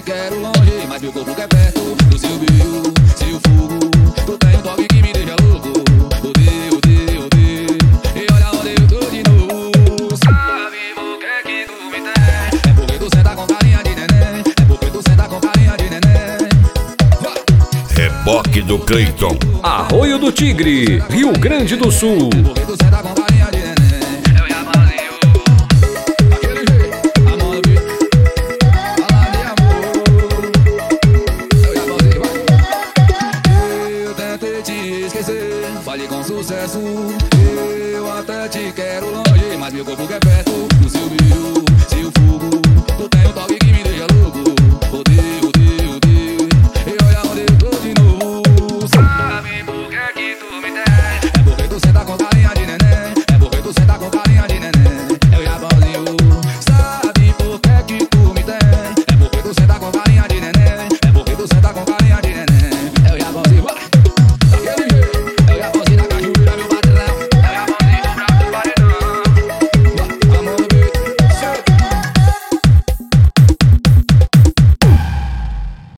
te quero longe, mas meu corpo quer perto do seu beijo, seu fogo. Tu tem um toque que me deixa louco. Odeio, odeio, odeio. E olha onde eu tô de novo. Sabe por que tu me tem? É porque tu senta com carinha de neném. É porque tu senta com carinha de neném. Reboque do Cleiton. Arroio do Tigre, Rio Grande do Sul. É porque tu senta com carinha de neném. Eu e a Mazinho. Aquele jeito, a mão no bico. Fala de amor. Eu e a Mazinho, vai. Eu tentei te esquecer, falhei com sucesso.